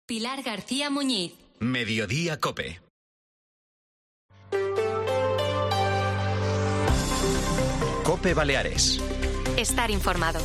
Pilar García Muñiz. Mediodía COPE. COPE Baleares. Estar informado.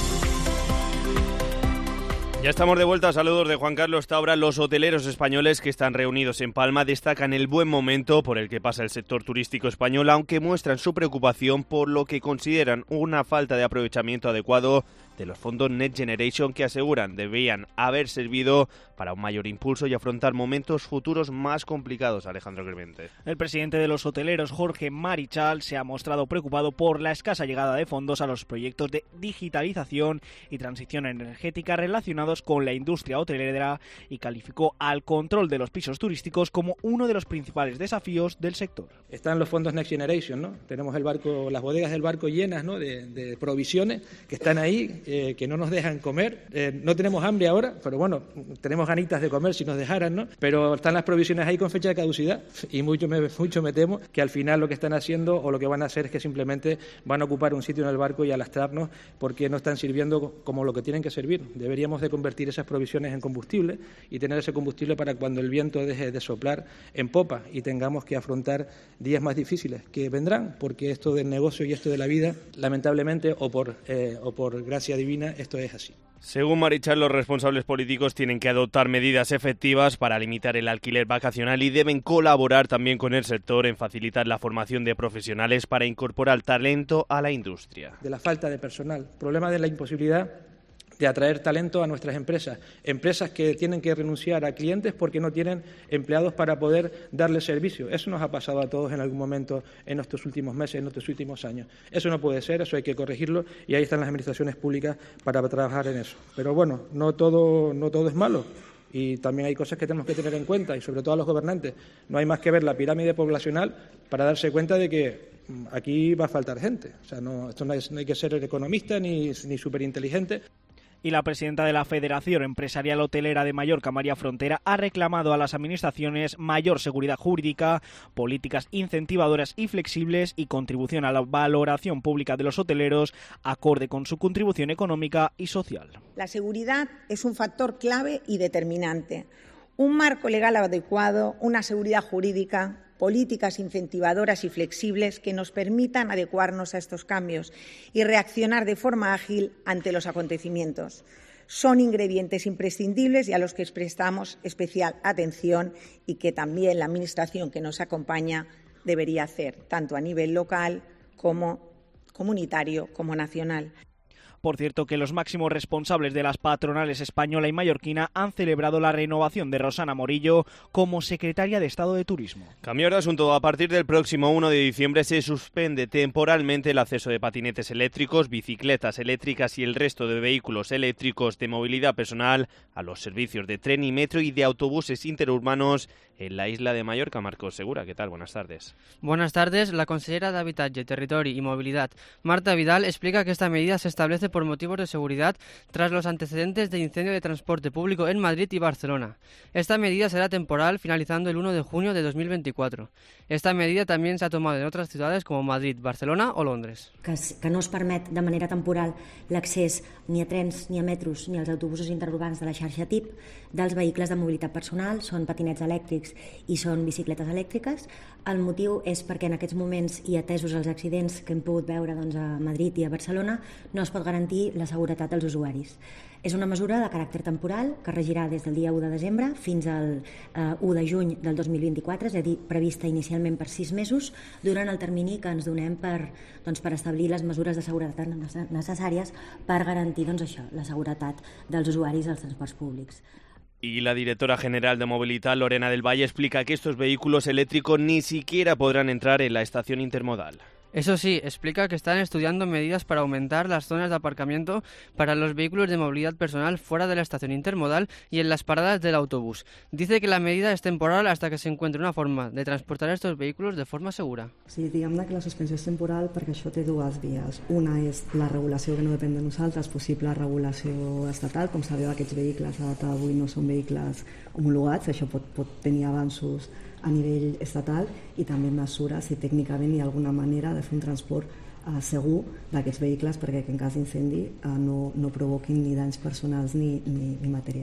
Ya estamos de vuelta. Saludos de Juan Carlos Taubra. Los hoteleros españoles que están reunidos en Palma destacan el buen momento por el que pasa el sector turístico español, aunque muestran su preocupación por lo que consideran una falta de aprovechamiento adecuado de los fondos Next Generation, que aseguran debían haber servido para un mayor impulso y afrontar momentos futuros más complicados. Alejandro Clemente. El presidente de los hoteleros, Jorge Marichal, se ha mostrado preocupado por la escasa llegada de fondos a los proyectos de digitalización y transición energética relacionados con la industria hotelera y calificó al control de los pisos turísticos como uno de los principales desafíos del sector. Están los fondos Next Generation, ¿no? Tenemos el barco, las bodegas del barco llenas, ¿no?, de provisiones que están ahí, que no nos dejan comer. No tenemos hambre ahora, pero bueno, tenemos ganitas de comer si nos dejaran, ¿no? Pero están las provisiones ahí con fecha de caducidad y mucho me temo que al final lo que están haciendo o lo que van a hacer es que simplemente van a ocupar un sitio en el barco y alastrarnos porque no están sirviendo como lo que tienen que servir. Deberíamos de convertir esas provisiones en combustible y tener ese combustible para cuando el viento deje de soplar en popa y tengamos que afrontar días más difíciles que vendrán, porque esto del negocio y esto de la vida, lamentablemente o por gracia divina, esto es así. Según Marichal, los responsables políticos tienen que adoptar medidas efectivas para limitar el alquiler vacacional y deben colaborar también con el sector en facilitar la formación de profesionales para incorporar talento a la industria. De la falta de personal, problema de la imposibilidad de atraer talento a nuestras empresas que tienen que renunciar a clientes porque no tienen empleados para poder darles servicio. Eso nos ha pasado a todos en algún momento en estos últimos meses, en estos últimos años. Eso no puede ser, eso hay que corregirlo y ahí están las administraciones públicas para trabajar en eso. Pero bueno, no todo es malo. Y también hay cosas que tenemos que tener en cuenta, y sobre todo a los gobernantes. No hay más que ver la pirámide poblacional para darse cuenta de que aquí va a faltar gente. O sea, no hay que ser economista ni superinteligente. Y la presidenta de la Federación Empresarial Hotelera de Mallorca, María Frontera, ha reclamado a las administraciones mayor seguridad jurídica, políticas incentivadoras y flexibles y contribución a la valoración pública de los hoteleros acorde con su contribución económica y social. La seguridad es un factor clave y determinante. Un marco legal adecuado, una seguridad jurídica, políticas incentivadoras y flexibles que nos permitan adecuarnos a estos cambios y reaccionar de forma ágil ante los acontecimientos. Son ingredientes imprescindibles y a los que prestamos especial atención y que también la Administración que nos acompaña debería hacer, tanto a nivel local como comunitario como nacional. Por cierto, que los máximos responsables de las patronales española y mallorquina han celebrado la renovación de Rosana Morillo como secretaria de Estado de Turismo. Cambiar de asunto. A partir del próximo 1 de diciembre se suspende temporalmente el acceso de patinetes eléctricos, bicicletas eléctricas y el resto de vehículos eléctricos de movilidad personal a los servicios de tren y metro y de autobuses interurbanos en la isla de Mallorca. Marcos Segura, ¿qué tal? Buenas tardes. Buenas tardes. La consellera de Habitatge, Territori y Movilidad, Marta Vidal, explica que esta medida se establece por motivos de seguridad tras los antecedentes de incendio de transporte público en Madrid y Barcelona. Esta medida será temporal, finalizando el 1 de junio de 2024. Esta medida también se ha tomado en otras ciudades como Madrid, Barcelona o Londres. Que no es permet de manera temporal l'accés ni a trens, ni a metros, ni als autobusos interurbans de la xarxa TIP dels vehicles de mobilitat personal, són patinets elèctrics i són bicicletes elèctriques. El motiu és perquè en aquests moments, i atesos els accidents que hem pogut veure a Madrid i a Barcelona, no es pot garantir la seguretat dels usuaris. És una mesura de caràcter temporal que regirà des del dia 1 de desembre fins al 1 de juny del 2024, és a dir, prevista inicialment per 6 mesos, durant el termini que ens donem per establir les mesures de seguretat necessàries per garantir la seguretat dels usuaris dels transports públics. Y la directora general de Movilidad, Lorena del Valle, explica que estos vehículos eléctricos ni siquiera podrán entrar en la estación intermodal. Eso sí, explica que están estudiando medidas para aumentar las zonas de aparcamiento para los vehículos de movilidad personal fuera de la estación intermodal y en las paradas del autobús. Dice que la medida es temporal hasta que se encuentre una forma de transportar estos vehículos de forma segura. Sí, diguem-ne que la suspensió és temporal perquè això té dues vies. Una és la regulació que no depèn de nosaltres, possible regulació estatal. Com sabeu, aquests vehicles a data d'avui no són vehicles homologats, això pot tenir avanços a nivell estatal i també mesures si tècnicament hi ha alguna manera de fer un transport segur d'aquests vehicles perquè que en cas d'incendi no provoquin ni danys personals ni materials.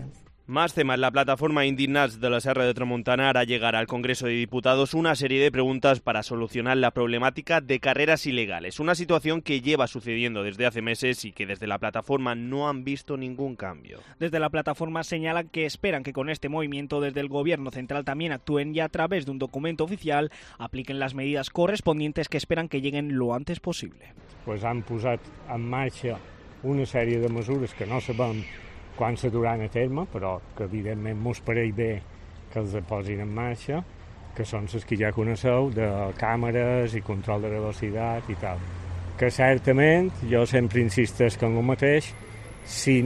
Más temas. La plataforma Indignats de la Serra de Tramuntana hará llegar al Congreso de Diputados una serie de preguntas para solucionar la problemática de carreras ilegales. Una situación que lleva sucediendo desde hace meses y que desde la plataforma no han visto ningún cambio. Desde la plataforma señalan que esperan que con este movimiento desde el Gobierno central también actúen y a través de un documento oficial apliquen las medidas correspondientes que esperan que lleguen lo antes posible. Pues han posat en marxa una sèrie de mesures que no sabem quan se duran a terme, però que evidentment mos pareix bé que els posin en marxa, que són les que ja coneixeu, de càmeres i control de velocitat i tal. Que certament, jo sempre insistesc en el mateix, si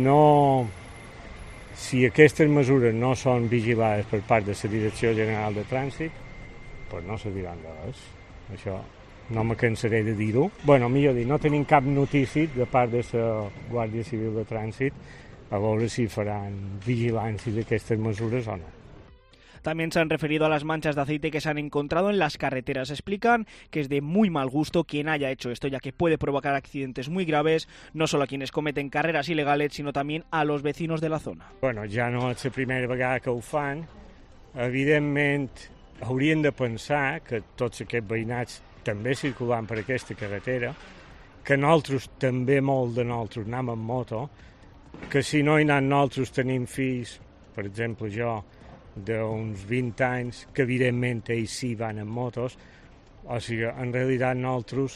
aquestes mesures no són vigilades per part de la Direcció General de Trànsit, pues no se diran de res. Això no me cansaré de dir-ho. Bueno, millor dir, no tenim cap notícia de part de la Guàrdia Civil de Trànsit a veure si faran vigilància d'aquestes mesures o no. También se han referido a las manchas de aceite que se han encontrado en las carreteras. Explican que es de muy mal gusto quien haya hecho esto, ya que puede provocar accidentes muy graves, no solo a quienes cometen carreras ilegales, sino también a los vecinos de la zona. Bueno, ja no és la primera vegada que ho fan. Evidentment, haurien de pensar que tots aquests veïnats també circulant per aquesta carretera, que nosaltres també molt de nosaltres anem en moto, que si no hi anem nosaltres tenim fills, per exemple jo, d'uns 20 anys, que evidentment ells sí van en motos, o sigui, en realitat nosaltres,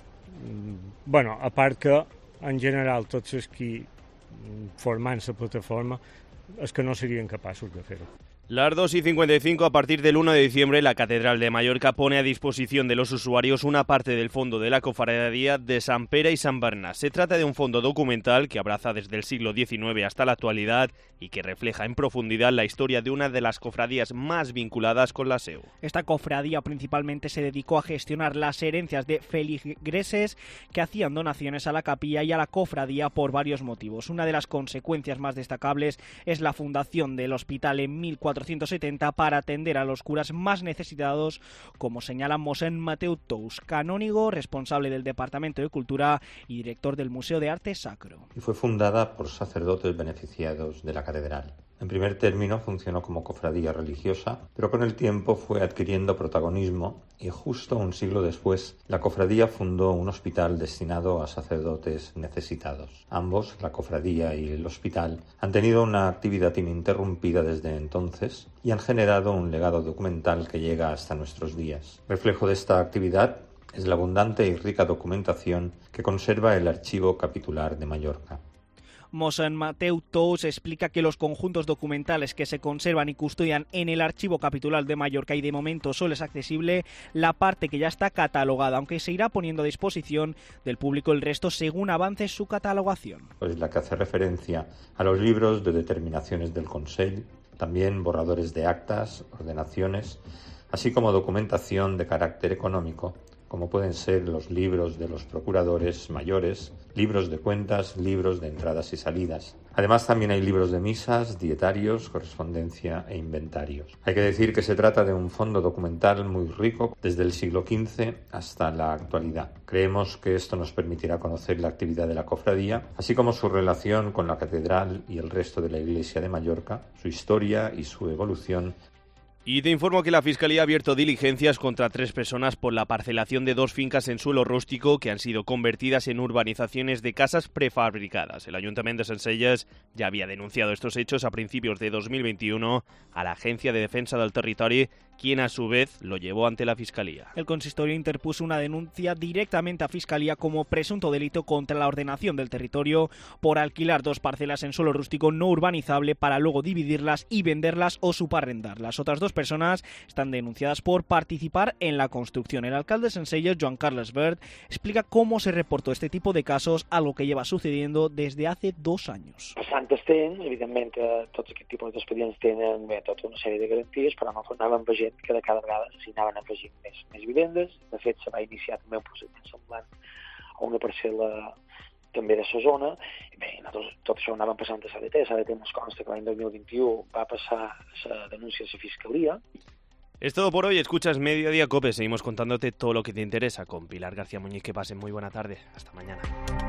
bueno, a part que en general tots els qui formant la plataforma és que no serien capaços de fer-ho. Las 2:55, a partir del 1 de diciembre, la Catedral de Mallorca pone a disposición de los usuarios una parte del fondo de la cofradía de Sant Pere y Sant Bernat. Se trata de un fondo documental que abraza desde el siglo XIX hasta la actualidad y que refleja en profundidad la historia de una de las cofradías más vinculadas con la SEU. Esta cofradía principalmente se dedicó a gestionar las herencias de feligreses que hacían donaciones a la capilla y a la cofradía por varios motivos. Una de las consecuencias más destacables es la fundación del hospital en 1470 para atender a los curas más necesitados, como señala Mosén Mateu Tous, canónigo, responsable del Departamento de Cultura y director del Museo de Arte Sacro. Y fue fundada por sacerdotes beneficiados de la catedral. En primer término funcionó como cofradía religiosa, pero con el tiempo fue adquiriendo protagonismo y justo un siglo después la cofradía fundó un hospital destinado a sacerdotes necesitados. Ambos, la cofradía y el hospital, han tenido una actividad ininterrumpida desde entonces y han generado un legado documental que llega hasta nuestros días. Reflejo de esta actividad es la abundante y rica documentación que conserva el Archivo Capitular de Mallorca. Mosén Mateu Tous explica que los conjuntos documentales que se conservan y custodian en el Archivo Capitular de Mallorca y de momento solo es accesible la parte que ya está catalogada, aunque se irá poniendo a disposición del público el resto según avance su catalogación. Es la que hace referencia a los libros de determinaciones del Consell, también borradores de actas, ordenaciones, así como documentación de carácter económico, como pueden ser los libros de los procuradores mayores, libros de cuentas, libros de entradas y salidas. Además, también hay libros de misas, dietarios, correspondencia e inventarios. Hay que decir que se trata de un fondo documental muy rico desde el siglo XV hasta la actualidad. Creemos que esto nos permitirá conocer la actividad de la cofradía, así como su relación con la catedral y el resto de la Iglesia de Mallorca, su historia y su evolución. Y te informo que la Fiscalía ha abierto diligencias contra 3 personas por la parcelación de 2 fincas en suelo rústico que han sido convertidas en urbanizaciones de casas prefabricadas. El Ayuntamiento de Sencelles ya había denunciado estos hechos a principios de 2021 a la Agencia de Defensa del Territori, quien a su vez lo llevó ante la Fiscalía. El consistorio interpuso una denuncia directamente a Fiscalía como presunto delito contra la ordenación del territorio por alquilar 2 parcelas en suelo rústico no urbanizable para luego dividirlas y venderlas o subarrendarlas. Otras 2 personas están denunciadas por participar en la construcción. El alcalde de Sencelles, Joan Carles Bert, explica cómo se reportó este tipo de casos, algo que lleva sucediendo desde hace 2 años. Passant el temps, evidentment, tots aquests tipus d'expedients tenen tota una sèrie de garanties, però no anaven veient que de cada vegada s'hi anaven afegint més vivendes. De fet, se va iniciar també un procediment semblant a una parcel·la també de la zona. I bé, nosaltres tot això ho anàvem passant a SADT. SADT ens consta que l'any 2021 va passar la denúncia a la Fiscalía. Es todo por hoy. Escuchas Mediodía Cope. Seguimos contándote todo lo que te interesa con Pilar García Muñiz. Que pasen muy buena tarde. Hasta mañana.